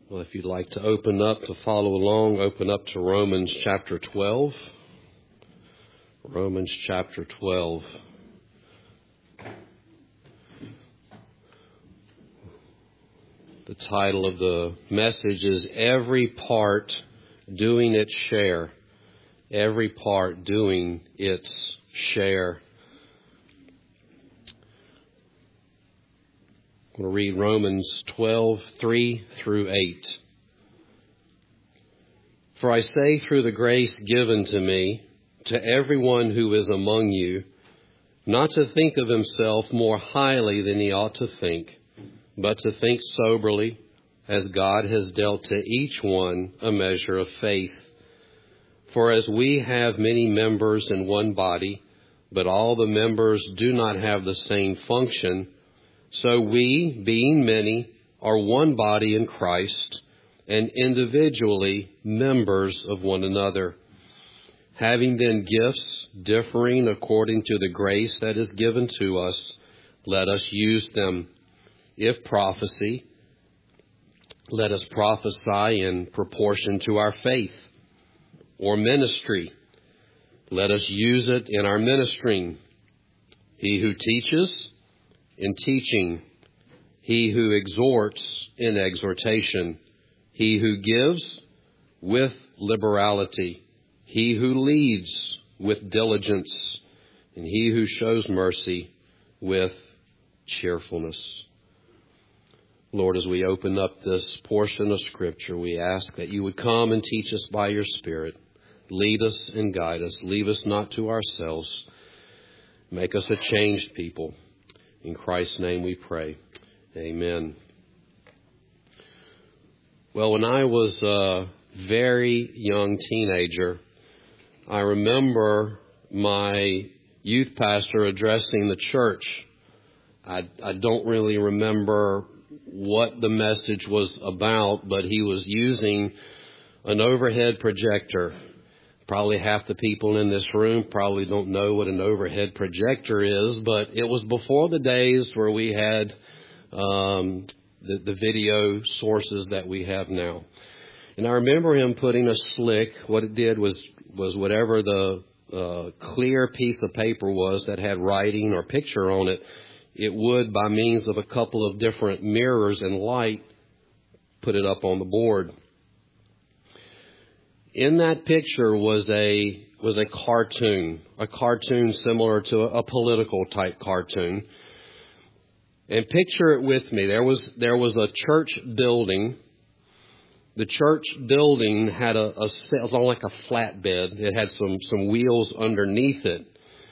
Well, if you'd like to open up to follow along, open up to Romans chapter 12. Romans chapter 12. The title of the message is Every Part Doing Its Share. Every part doing its share. I'm going to read Romans 12, 3 through 8. For I say through the grace given to me, to everyone who is among you, not to think of himself more highly than he ought to think, but to think soberly, as God has dealt to each one a measure of faith. For as we have many members in one body, but all the members do not have the same function, so we, being many, are one body in Christ, and individually members of one another. Having then gifts differing according to the grace that is given to us, let us use them. If prophecy, let us prophesy in proportion to our faith. Or ministry, let us use it in our ministering. He who teaches, in teaching. He who exhorts, in exhortation. He who gives, with liberality. He who leads, with diligence. And he who shows mercy, with cheerfulness. Lord, as we open up this portion of Scripture, we ask that you would come and teach us by your Spirit. Lead us and guide us. Leave us not to ourselves. Make us a changed people. In Christ's name we pray. Amen. Well, when I was a very young teenager, I remember my youth pastor addressing the church. I don't really remember what the message was about, but he was using an overhead projector. Probably half the people in this room probably don't know what an overhead projector is, but it was before the days where we had the video sources that we have now. And I remember him putting a slick. What it did was whatever the clear piece of paper was that had writing or picture on it, it would, by means of a couple of different mirrors and light, put it up on the board. In that picture was a cartoon similar to a political type cartoon. And picture it with me. There was a church building. The church building had it was like a flatbed. It had some wheels underneath it.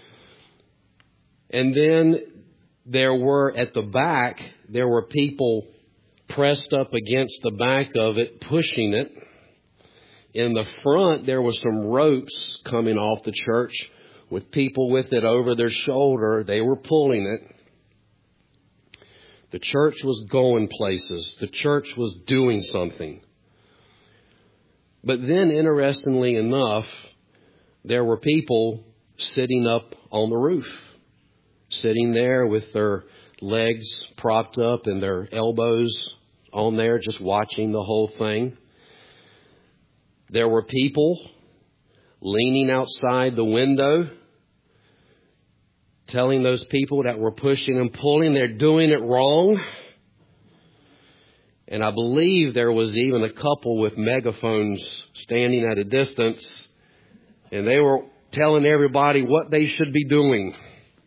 And then at the back, there were people pressed up against the back of it, pushing it. In the front, there was some ropes coming off the church with people with it over their shoulder. They were pulling it. The church was going places. The church was doing something. But then, interestingly enough, there were people sitting up on the roof, sitting there with their legs propped up and their elbows on there, just watching the whole thing. There were people leaning outside the window, telling those people that were pushing and pulling they're doing it wrong. And I believe there was even a couple with megaphones standing at a distance, and they were telling everybody what they should be doing.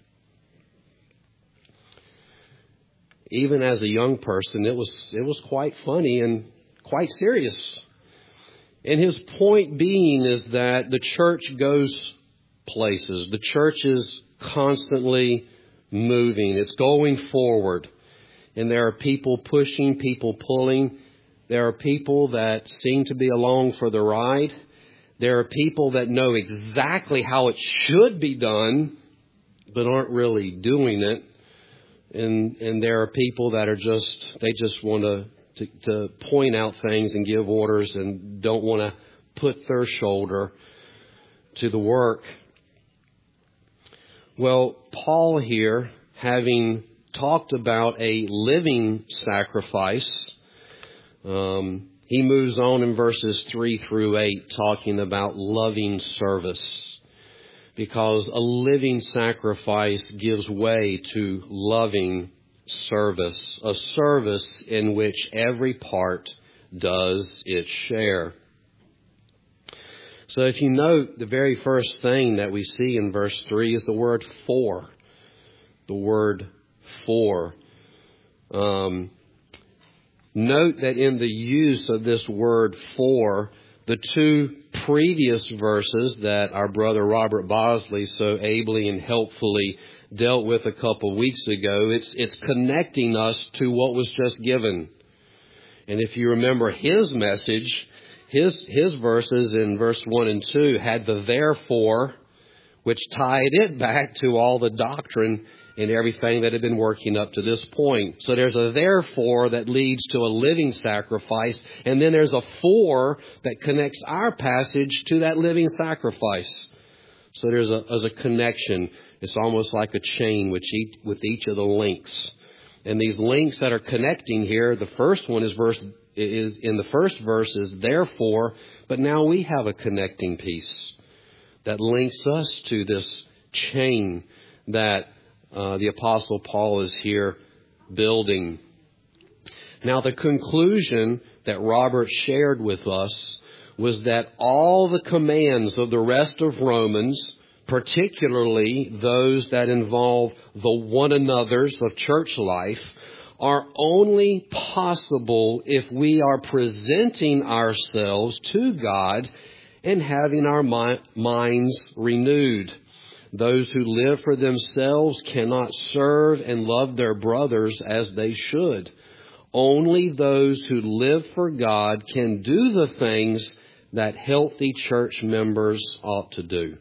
Even as a young person, it was quite funny and quite serious. And his point being is that the church goes places. The church is constantly moving. It's going forward. And there are people pushing, people pulling. There are people that seem to be along for the ride. There are people that know exactly how it should be done, but aren't really doing it. And there are people that they just want to point out things and give orders and don't want to put their shoulder to the work. Well, Paul here, having talked about a living sacrifice, He moves on in verses 3 through 8, talking about loving service, because a living sacrifice gives way to loving service, a service in which every part does its share. So if you note, the very first thing that we see in verse 3 is the word for. The word for. Note that in the use of this word for, the two previous verses that our brother Robert Bosley so ably and helpfully dealt with a couple of weeks ago, it's connecting us to what was just given. And if you remember his message, his verses in verse 1 and 2 had the therefore, which tied it back to all the doctrine and everything that had been working up to this point. So there's a therefore that leads to a living sacrifice, and then there's a for that connects our passage to that living sacrifice. So there's a connection. It's almost like a chain with each of the links. And these links that are connecting here, the first one is in the first verse is therefore, but now we have a connecting piece that links us to this chain that the Apostle Paul is here building. Now, the conclusion that Robert shared with us was that all the commands of the rest of Romans, particularly those that involve the one another's of church life, are only possible if we are presenting ourselves to God and having our minds renewed. Those who live for themselves cannot serve and love their brothers as they should. Only those who live for God can do the things that healthy church members ought to do.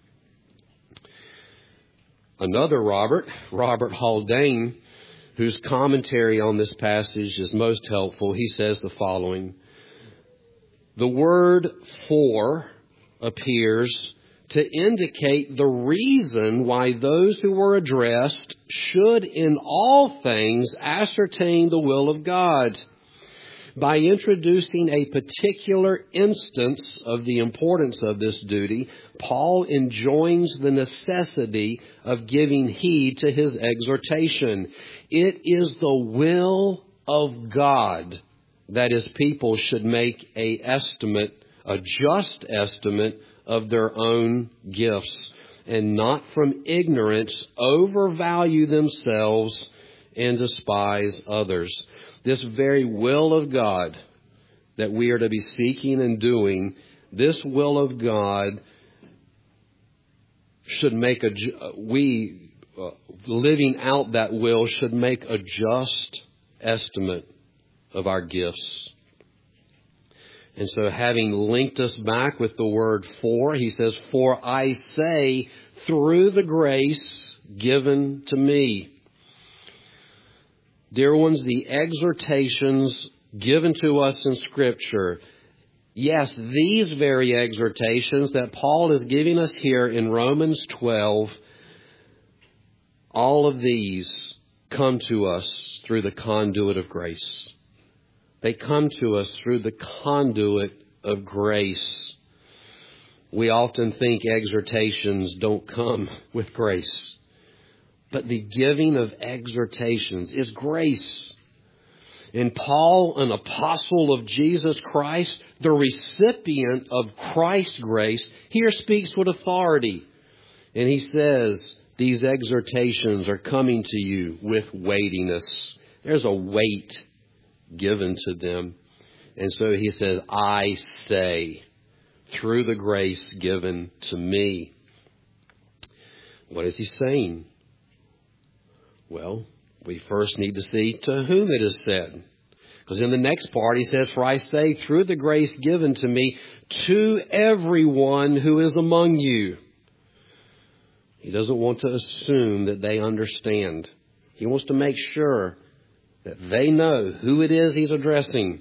Another Robert Haldane, whose commentary on this passage is most helpful, he says the following: the word for appears to indicate the reason why those who were addressed should in all things ascertain the will of God. By introducing a particular instance of the importance of this duty, Paul enjoins the necessity of giving heed to his exhortation. It is the will of God that his people should make a just estimate of their own gifts, and not from ignorance overvalue themselves and despise others. This very will of God that we are to be seeking and doing, this will of God should make living out that will should make a just estimate of our gifts. And so having linked us back with the word for, he says, for I say, through the grace given to me. Dear ones, the exhortations given to us in Scripture, yes, these very exhortations that Paul is giving us here in Romans 12, all of these come to us through the conduit of grace. They come to us through the conduit of grace. We often think exhortations don't come with grace. But the giving of exhortations is grace. And Paul, an apostle of Jesus Christ, the recipient of Christ's grace, here speaks with authority. And he says, these exhortations are coming to you with weightiness. There's a weight given to them. And so he says, I say, through the grace given to me. What is he saying? Well, we first need to see to whom it is said. Because in the next part he says, for I say, through the grace given to me, to everyone who is among you. He doesn't want to assume that they understand. He wants to make sure that they know who it is he's addressing.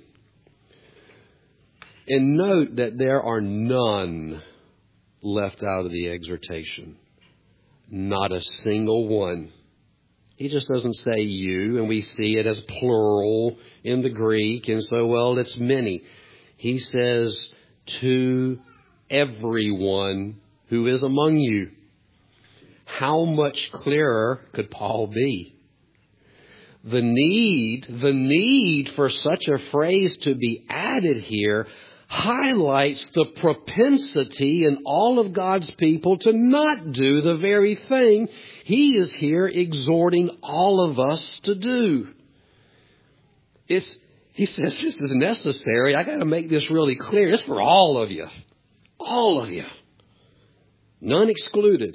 And note that there are none left out of the exhortation. Not a single one. He just doesn't say you, and we see it as plural in the Greek, and so, well, it's many. He says, to everyone who is among you. How much clearer could Paul be? The need for such a phrase to be added here highlights the propensity in all of God's people to not do the very thing he is here exhorting all of us to do. He says this is necessary. I got to make this really clear. It's for all of you. All of you. None excluded.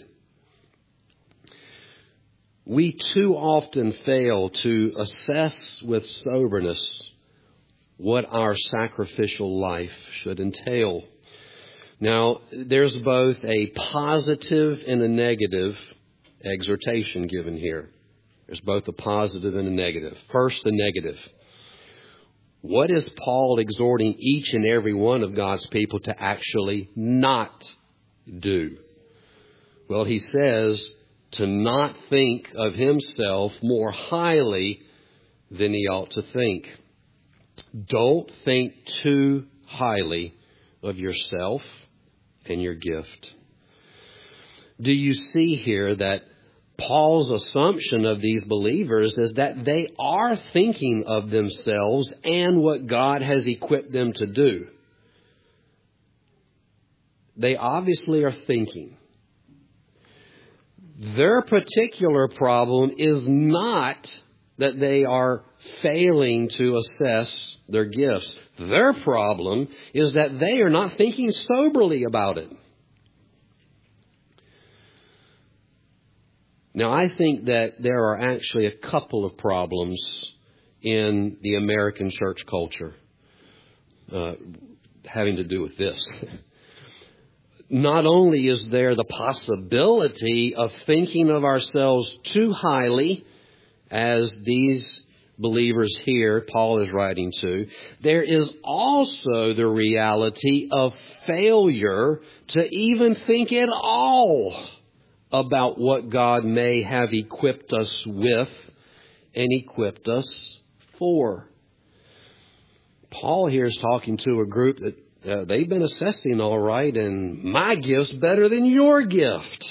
We too often fail to assess with soberness what our sacrificial life should entail. Now, there's both a positive and a negative exhortation given here. There's both a positive and a negative. First, the negative. What is Paul exhorting each and every one of God's people to actually not do? Well, he says to not think of himself more highly than he ought to think. Don't think too highly of yourself and your gift. Do you see here that Paul's assumption of these believers is that they are thinking of themselves and what God has equipped them to do? They obviously are thinking. Their particular problem is not that they are failing to assess their gifts. Their problem is that they are not thinking soberly about it. Now, I think that there are actually a couple of problems in the American church culture having to do with this. Not only is there the possibility of thinking of ourselves too highly, as these believers here Paul is writing to, there is also the reality of failure to even think at all about what God may have equipped us with and equipped us for. Paul here is talking to a group that they've been assessing all right, and my gift's better than your gift.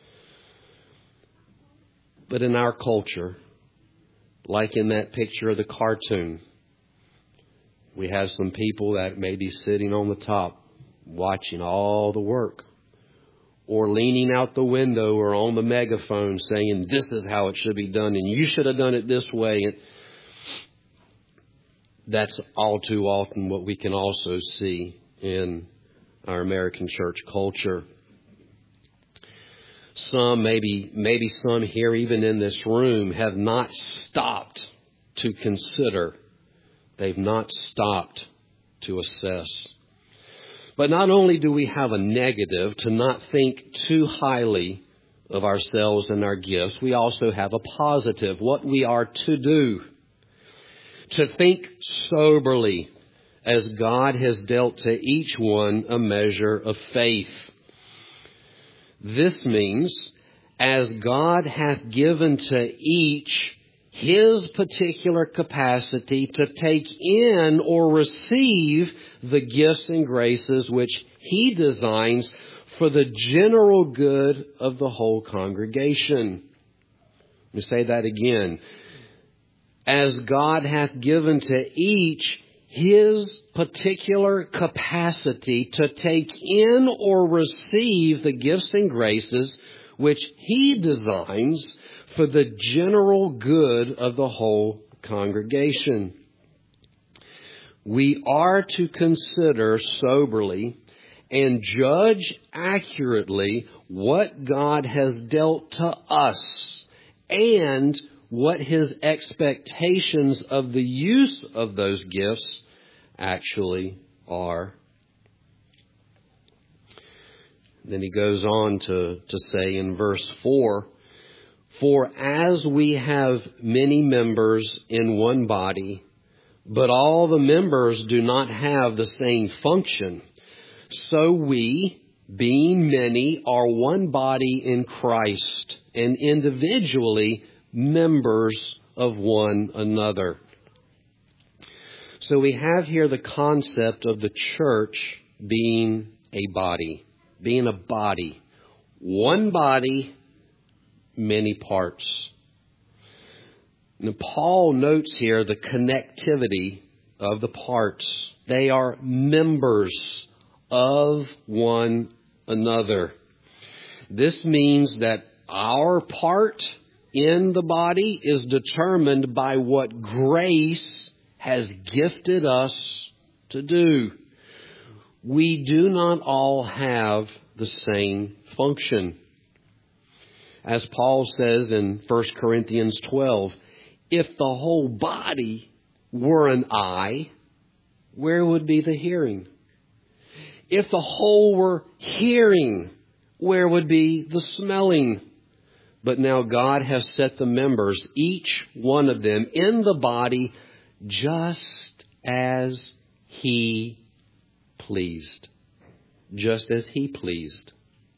But in our culture, like in that picture of the cartoon, we have some people that may be sitting on the top watching all the work, or leaning out the window or on the megaphone saying, this is how it should be done and you should have done it this way. And that's all too often what we can also see in our American church culture. Some, maybe some here, even in this room, have not stopped to consider. They've not stopped to assess. But not only do we have a negative to not think too highly of ourselves and our gifts, we also have a positive, what we are to do. To think soberly, as God has dealt to each one a measure of faith. This means, as God hath given to each his particular capacity to take in or receive the gifts and graces which he designs for the general good of the whole congregation. Let me say that again. As God hath given to each his particular capacity to take in or receive the gifts and graces which he designs for the general good of the whole congregation. We are to consider soberly and judge accurately what God has dealt to us and what his expectations of the use of those gifts actually are. Then he goes on to say in verse 4, for as we have many members in one body, but all the members do not have the same function, so we, being many, are one body in Christ, and individually members of one another. So we have here the concept of the church being a body. Being a body. One body, many parts. Now, Paul notes here the connectivity of the parts. They are members of one another. This means that our part in the body is determined by what grace has gifted us to do. We do not all have the same function. As Paul says in 1 Corinthians 12, if the whole body were an eye, where would be the hearing? If the whole were hearing, where would be the smelling? But now God has set the members, each one of them, in the body just as He pleased. Just as He pleased.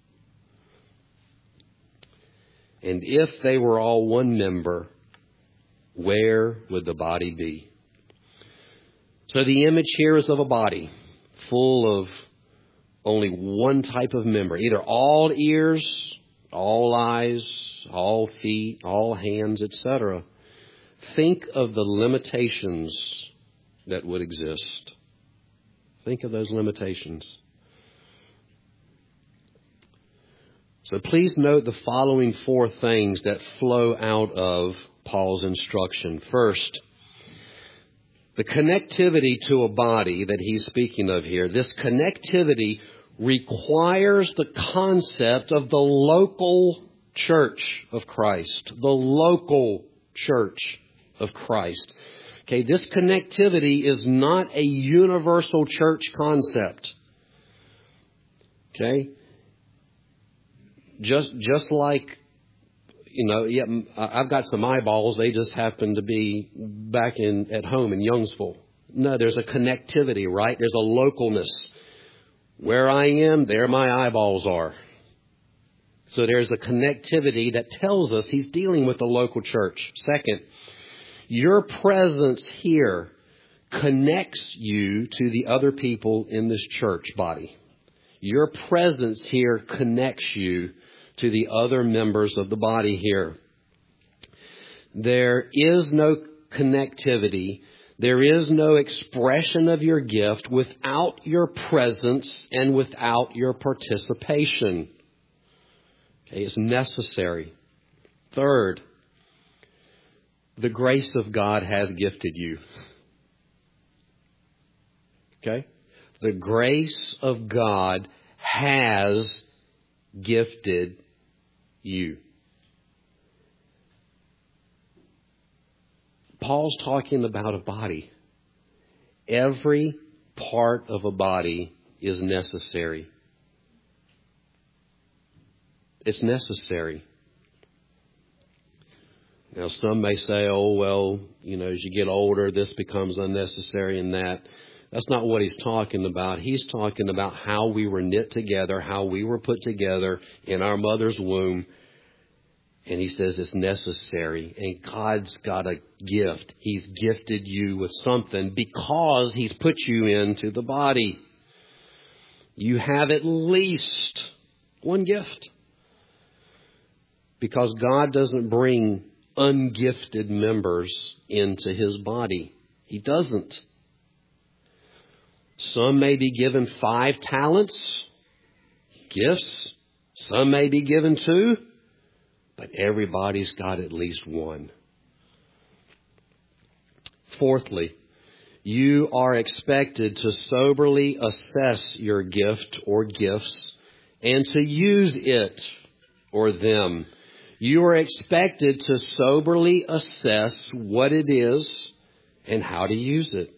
And if they were all one member, where would the body be? So the image here is of a body full of only one type of member. Either all ears, all eyes, all feet, all hands, etc. Think of the limitations that would exist. Think of those limitations. So please note the following four things that flow out of Paul's instruction. First, the connectivity to a body that he's speaking of here. This connectivity requires the concept of the local church of Christ. The local church of Christ. Okay, this connectivity is not a universal church concept. Okay? Just like, I've got some eyeballs. They just happen to be back at home in Youngsville. No, there's a connectivity, right? There's a localness. Where I am, there my eyeballs are. So there's a connectivity that tells us he's dealing with the local church. Second, your presence here connects you to the other people in this church body. Your presence here connects you to the other members of the body here. There is no connectivity. There is no expression of your gift without your presence and without your participation. Okay, it's necessary. Third, the grace of God has gifted you. Okay? The grace of God has gifted you. Paul's talking about a body. Every part of a body is necessary. It's necessary. Now, some may say, oh, well, as you get older, this becomes unnecessary and that. That's not what he's talking about. He's talking about how we were knit together, how we were put together in our mother's womb. And he says it's necessary. And God's got a gift. He's gifted you with something because He's put you into the body. You have at least one gift. Because God doesn't bring ungifted members into His body. He doesn't. Some may be given 5 talents, gifts. Some may be given 2. But everybody's got at least one. Fourthly, you are expected to soberly assess your gift or gifts and to use it or them. You are expected to soberly assess what it is and how to use it.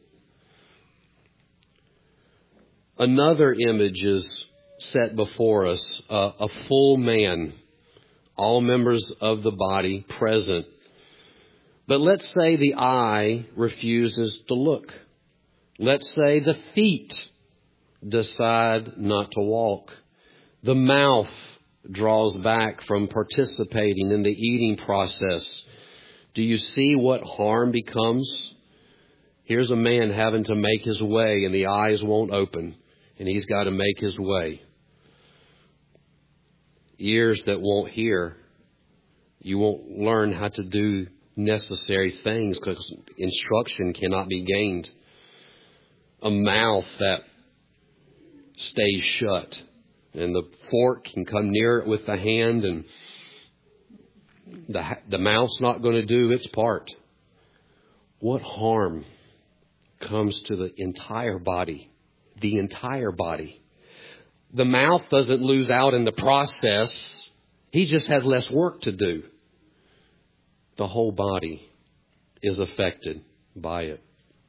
Another image is set before us, a full man. All members of the body present. But let's say the eye refuses to look. Let's say the feet decide not to walk. The mouth draws back from participating in the eating process. Do you see what harm becomes? Here's a man having to make his way and the eyes won't open, and he's got to make his way. Ears that won't hear. You won't learn how to do necessary things because instruction cannot be gained. A mouth that stays shut, and the fork can come near it with the hand, and the mouth's not going to do its part. What harm comes to the entire body? The entire body. The mouth doesn't lose out in the process. He just has less work to do. The whole body is affected by it.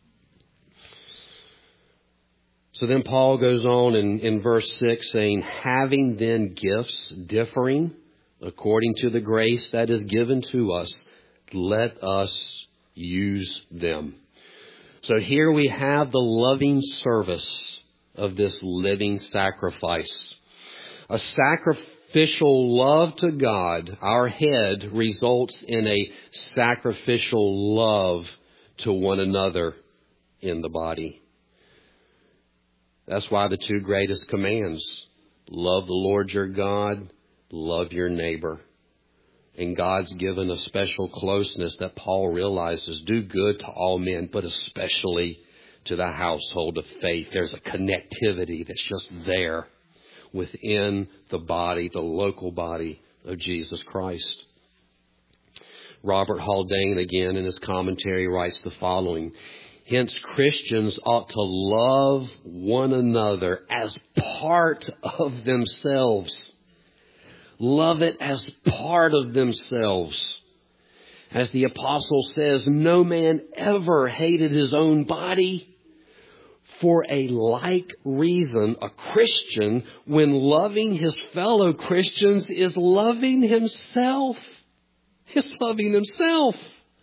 So then Paul goes on in verse 6 saying, having then gifts differing according to the grace that is given to us, let us use them. So here we have the loving service of this living sacrifice. A sacrificial love to God, our head, results in a sacrificial love to one another in the body. That's why the two greatest commands, love the Lord your God, love your neighbor. And God's given a special closeness that Paul realizes, do good to all men, but especially to the household of faith. There's a connectivity that's just there within the body, the local body of Jesus Christ. Robert Haldane, again, in his commentary, writes the following. Hence, Christians ought to love one another as part of themselves. Love it as part of themselves. As the apostle says, no man ever hated his own body. For a like reason, a Christian, when loving his fellow Christians, is loving himself. Is loving himself.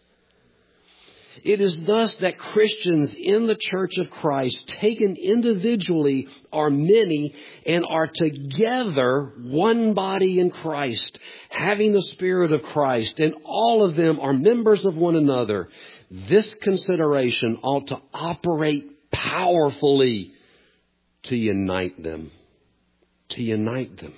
It is thus that Christians in the Church of Christ, taken individually, are many and are together one body in Christ, having the Spirit of Christ, and all of them are members of one another. This consideration ought to operate powerfully to unite them. To unite them.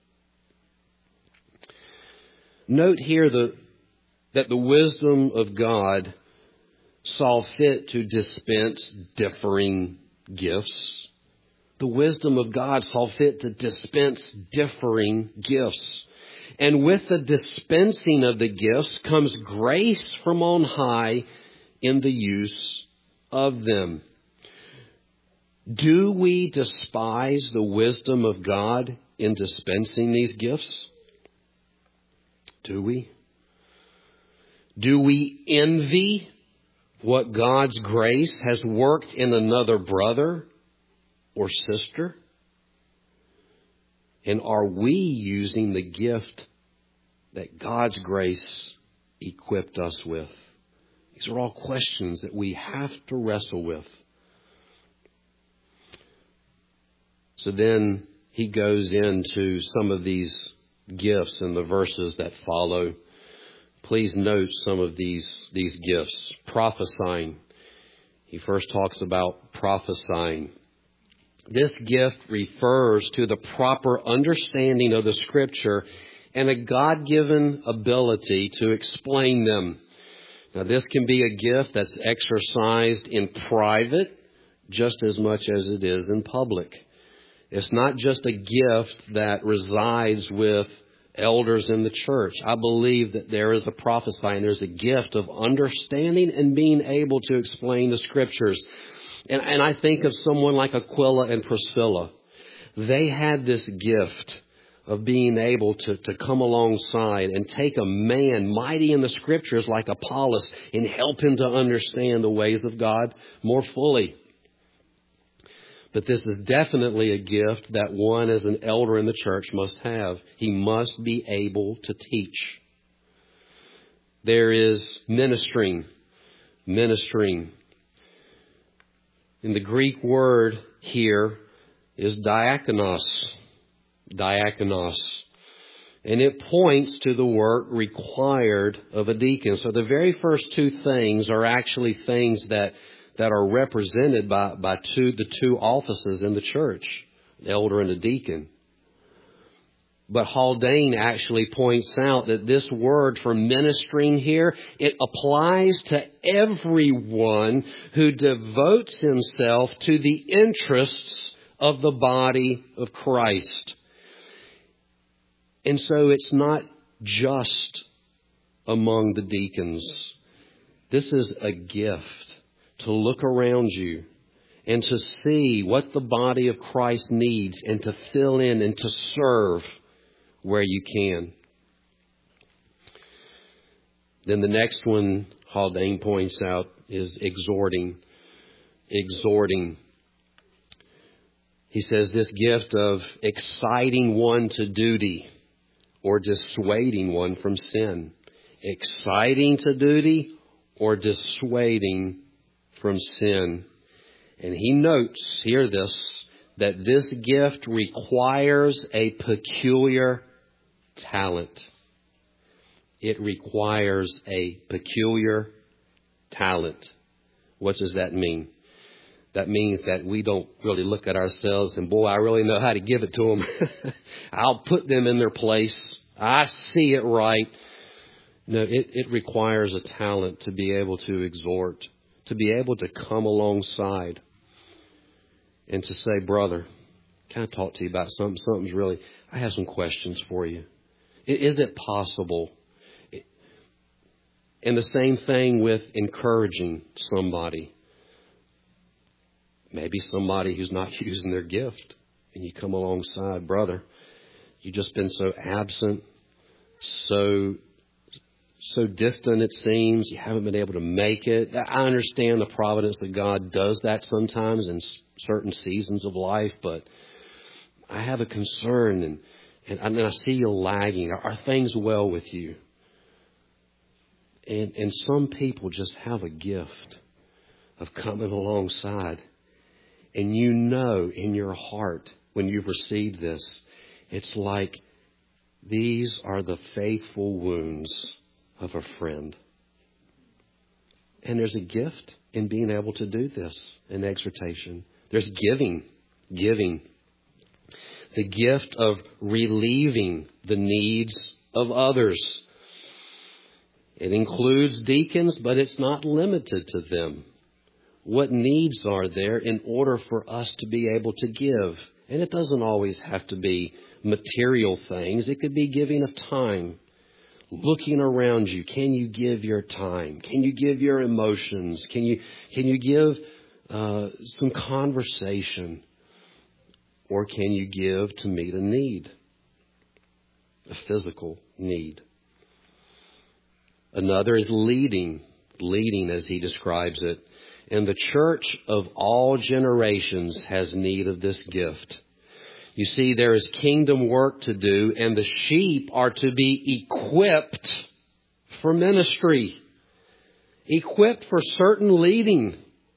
Note here that the wisdom of God saw fit to dispense differing gifts. The wisdom of God saw fit to dispense differing gifts. And with the dispensing of the gifts comes grace from on high in the use of them. Do we despise the wisdom of God in dispensing these gifts? Do we? Do we envy what God's grace has worked in another brother or sister? And are we using the gift that God's grace equipped us with? These are all questions that we have to wrestle with. So then he goes into some of these gifts in the verses that follow. Please note some of these gifts. Prophesying. He first talks about prophesying. This gift refers to the proper understanding of the Scripture and a God-given ability to explain them. Now, this can be a gift that's exercised in private just as much as it is in public. It's not just a gift that resides with elders in the church. I believe that there is a prophesying. There's a gift of understanding and being able to explain the Scriptures. And I think of someone like Aquila and Priscilla. They had this gift of being able to come alongside and take a man mighty in the Scriptures like Apollos and help him to understand the ways of God more fully. But this is definitely a gift that one as an elder in the church must have. He must be able to teach. There is ministering. In the Greek word here is diakonos. And it points to the work required of a deacon. So the very first two things are actually things that are represented by the two offices in the church, the elder and the deacon. But Haldane actually points out that this word for ministering here, it applies to everyone who devotes himself to the interests of the body of Christ. And so it's not just among the deacons. This is a gift to look around you and to see what the body of Christ needs and to fill in and to serve where you can. Then the next one Haldane points out is exhorting. Exhorting. He says this gift of exciting one to duty or dissuading one from sin. Exciting to duty or dissuading from sin. And he notes, hear this, that this gift requires a peculiar talent. It requires a peculiar talent. What does that mean? That means that we don't really look at ourselves and, boy, I really know how to give it to them. I'll put them in their place. I see it right. No, it requires a talent to be able to exhort, to be able to come alongside and to say, brother, can I talk to you about something? Something's really, I have some questions for you. Is it possible? And the same thing with encouraging somebody. Maybe somebody who's not using their gift. And you come alongside, brother, you've just been so absent, so distant it seems. You haven't been able to make it. I understand the providence of God does that sometimes in certain seasons of life, but I have a concern and I see you lagging. Are things well with you? And some people just have a gift of coming alongside. And you know in your heart when you've received this, it's like these are the faithful wounds of a friend. And there's a gift in being able to do this in exhortation. There's giving. The gift of relieving the needs of others. It includes deacons, but it's not limited to them. What needs are there in order for us to be able to give? And it doesn't always have to be material things. It could be giving of time. Looking around you, can you give your time? Can you give your emotions? Can you give some conversation? Or can you give to meet a need? A physical need. Another is leading as he describes it. And the church of all generations has need of this gift. You see, there is kingdom work to do, and the sheep are to be equipped for ministry. Equipped for certain leading.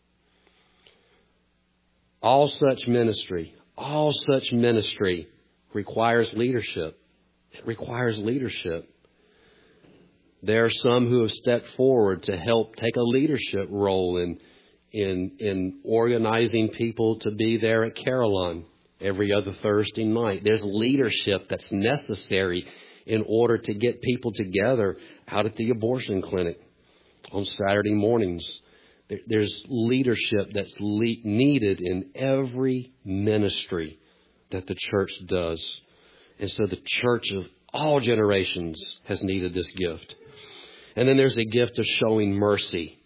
All such ministry requires leadership. It requires leadership. There are some who have stepped forward to help take a leadership role in organizing people to be there at Carillon every other Thursday night. There's leadership that's necessary in order to get people together out at the abortion clinic on Saturday mornings. There's leadership that's needed in every ministry that the church does. And so the church of all generations has needed this gift. And then there's a gift of showing mercy.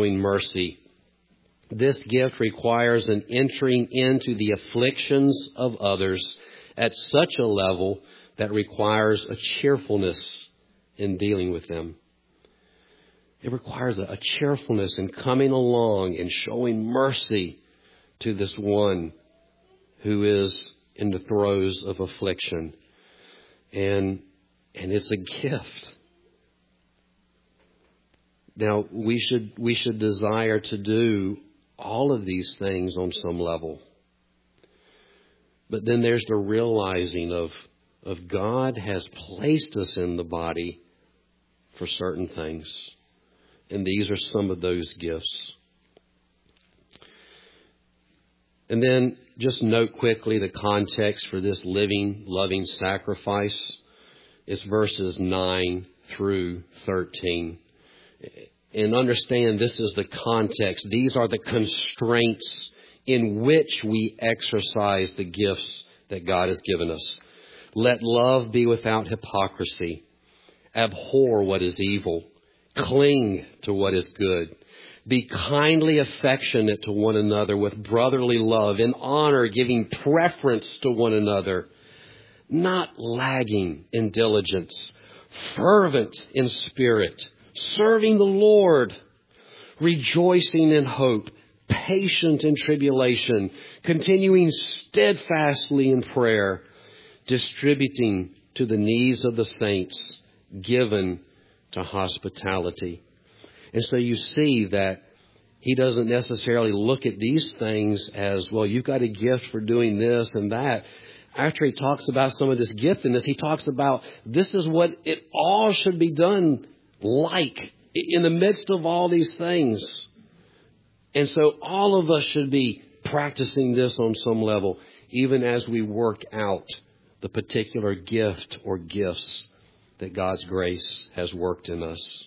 This gift requires an entering into the afflictions of others at such a level that requires a cheerfulness in dealing with them. It requires a cheerfulness in coming along and showing mercy to this one who is in the throes of affliction. And it's a gift. Now, we should desire to do all of these things on some level. But then there's the realizing of of God has placed us in the body for certain things. And these are some of those gifts. And then just note quickly the context for this living, loving sacrifice. It's verses 9 through 13. And understand this is the context. These are the constraints in which we exercise the gifts that God has given us. Let love be without hypocrisy. Abhor what is evil. Cling to what is good. Be kindly affectionate to one another with brotherly love, in honor, giving preference to one another, not lagging in diligence, fervent in spirit, serving the Lord, rejoicing in hope, patient in tribulation, continuing steadfastly in prayer, distributing to the needs of the saints, given to hospitality. And so you see that he doesn't necessarily look at these things as, well, you've got a gift for doing this and that. After he talks about some of this giftedness, he talks about this is what it all should be done like in the midst of all these things. And so all of us should be practicing this on some level, even as we work out the particular gift or gifts that God's grace has worked in us.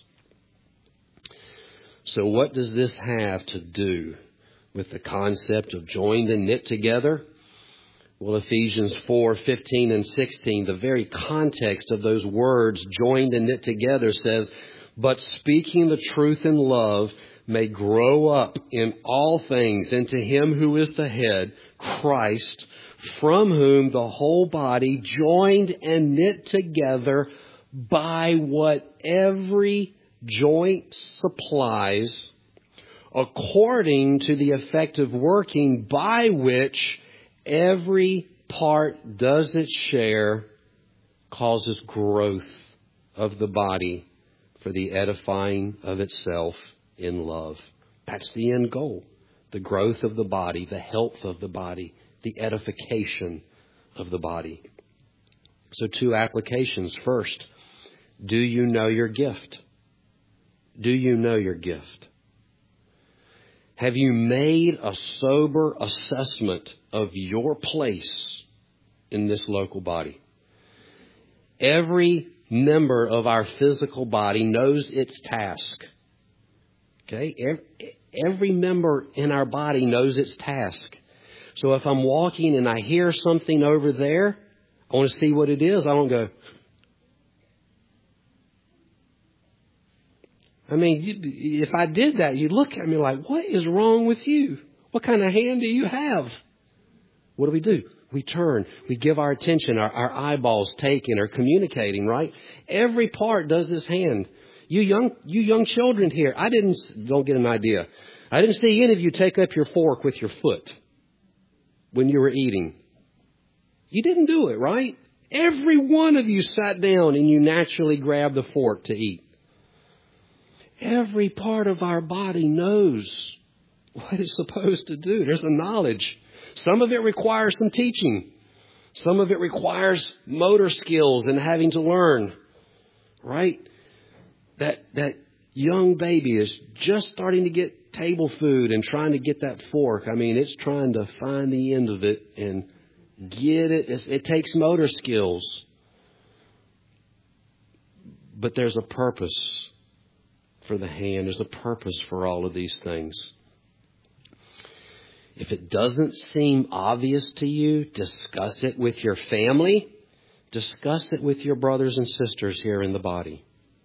So what does this have to do with the concept of joined and knit together? Well, Ephesians 4:15 and 16, the very context of those words, joined and knit together, says, but speaking the truth in love may grow up in all things into him who is the head, Christ, from whom the whole body, joined and knit together by what every joint supplies, according to the effective working by which every part does its share, causes growth of the body for the edifying of itself in love. That's the end goal. The growth of the body, the health of the body, the edification of the body. So 2 applications. First, do you know your gift? Do you know your gift? Have you made a sober assessment of your place in this local body? Every member of our physical body knows its task. Okay? Every member in our body knows its task. So if I'm walking and I hear something over there, I want to see what it is. I don't go, I mean, if I did that, you'd look at me like, what is wrong with you? What kind of hand do you have? What do? We turn. We give our attention. Our eyeballs take and are communicating, right? Every part does this hand. You young children here, don't get an idea. I didn't see any of you take up your fork with your foot when you were eating. You didn't do it, right? Every one of you sat down and you naturally grabbed the fork to eat. Every part of our body knows what it's supposed to do. There's a knowledge. Some of it requires some teaching. Some of it requires motor skills and having to learn. Right? That young baby is just starting to get table food and trying to get that fork. I mean, it's trying to find the end of it and get it. It takes motor skills. But there's a purpose for the hand. There's a purpose for all of these things. If it doesn't seem obvious to you, discuss it with your family. Discuss it with your brothers and sisters here in the body.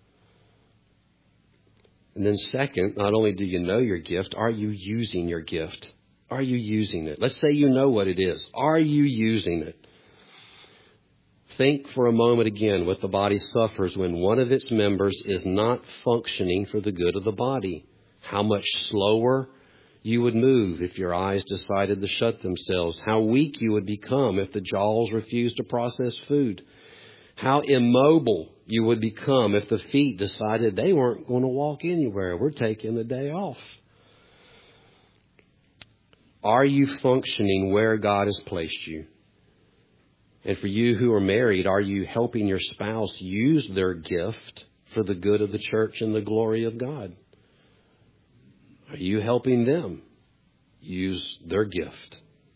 And then second, not only do you know your gift, are you using your gift? Are you using it? Let's say you know what it is. Are you using it? Think for a moment again what the body suffers when one of its members is not functioning for the good of the body. How much slower you would move if your eyes decided to shut themselves. How weak you would become if the jaws refused to process food. How immobile you would become if the feet decided they weren't going to walk anywhere. We're taking the day off. Are you functioning where God has placed you? And for you who are married, are you helping your spouse use their gift for the good of the church and the glory of God? Are you helping them use their gift?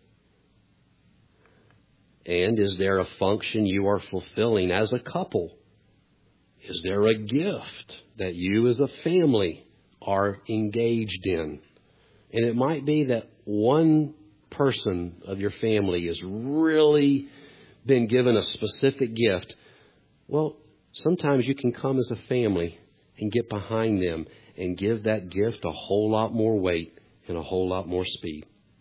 And is there a function you are fulfilling as a couple? Is there a gift that you as a family are engaged in? And it might be that one person of your family has really been given a specific gift. Well, sometimes you can come as a family and get behind them and give that gift a whole lot more weight and a whole lot more speed.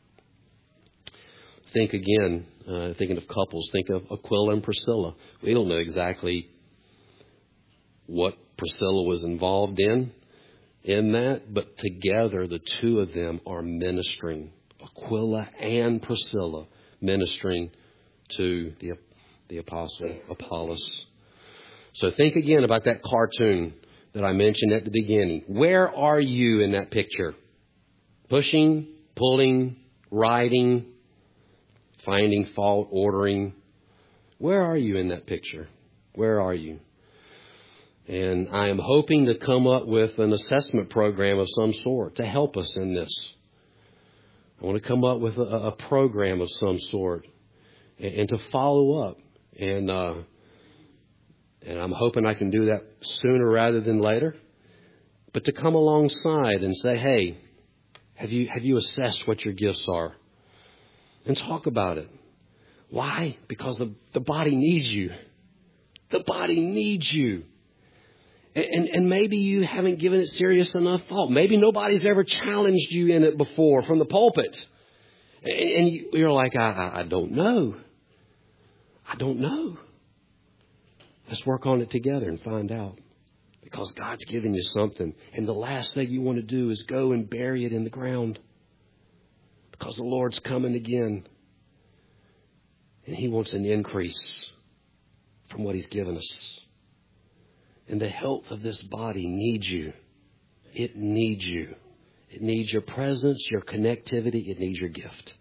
Think again, thinking of couples, think of Aquila and Priscilla. We don't know exactly what Priscilla was involved in that, but together the two of them are ministering. Aquila and Priscilla ministering to the apostle Apollos. So think again about that cartoon that I mentioned at the beginning. Where are you in that picture? Pushing, pulling, riding, finding fault, ordering. Where are you in that picture? Where are you? And I am hoping to come up with an assessment program of some sort to help us in this. I want to come up with a program of some sort and to follow up. And I'm hoping I can do that sooner rather than later. But to come alongside and say, hey, have you assessed what your gifts are? And talk about it. Why? Because the body needs you. The body needs you. And maybe you haven't given it serious enough thought. Maybe nobody's ever challenged you in it before from the pulpit. And you're like, I don't know. I don't know. Let's work on it together and find out. Because God's given you something. And the last thing you want to do is go and bury it in the ground. Because the Lord's coming again. And He wants an increase from what He's given us. And the health of this body needs you. It needs you. It needs your presence, your connectivity. It needs your gift.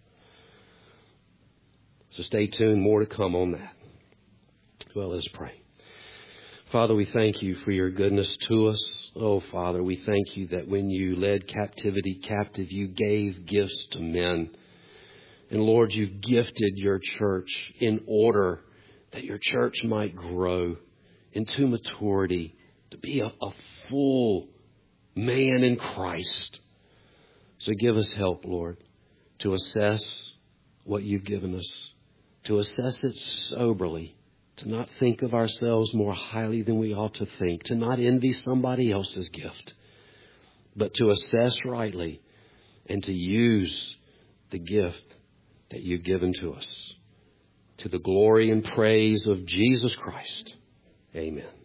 So stay tuned. More to come on that. Well, let's pray. Father, we thank you for your goodness to us. Oh, Father, we thank you that when you led captivity captive, you gave gifts to men. And Lord, you gifted your church in order that your church might grow into maturity, to be a full man in Christ. So give us help, Lord, to assess what you've given us, to assess it soberly, to not think of ourselves more highly than we ought to think, to not envy somebody else's gift, but to assess rightly and to use the gift that you've given to us, to the glory and praise of Jesus Christ. Amen.